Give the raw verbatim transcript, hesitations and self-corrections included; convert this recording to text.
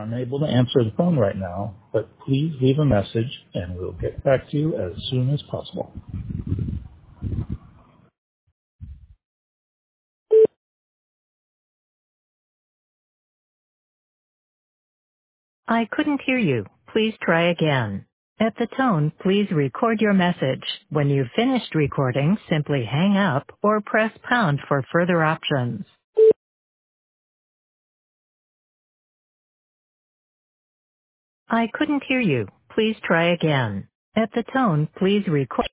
unable to answer the phone right now, but please leave a message and we'll get back to you as soon as possible. I couldn't hear you. Please try again. At the tone, please record your message. When you've finished recording, simply hang up or press pound for further options. I couldn't hear you. Please try again. At the tone, please record.